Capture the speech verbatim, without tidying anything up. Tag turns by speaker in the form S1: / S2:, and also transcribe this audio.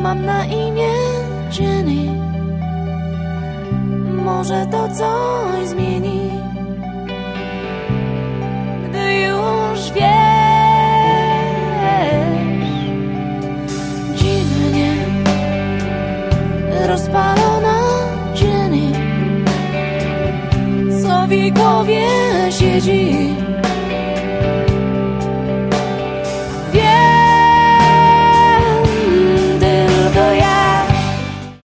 S1: Mam na imię Jenny. Może to coś zmieni, gdy już wiesz. Dziwnie rozpalona Jenny, co w jej głowie siedzi.